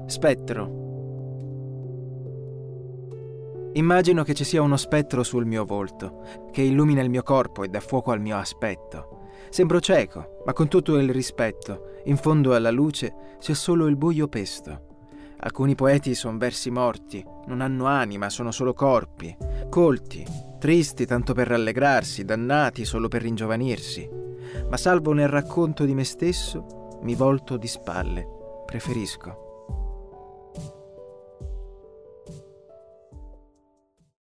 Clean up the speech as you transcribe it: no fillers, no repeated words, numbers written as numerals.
Spettro. Immagino che ci sia uno spettro sul mio volto, che illumina il mio corpo e dà fuoco al mio aspetto. Sembro cieco, ma con tutto il rispetto, in fondo alla luce c'è solo il buio pesto. Alcuni poeti son versi morti, non hanno anima, sono solo corpi, colti, tristi tanto per rallegrarsi, dannati solo per ringiovanirsi. Ma salvo nel racconto di me stesso, mi volto di spalle, preferisco.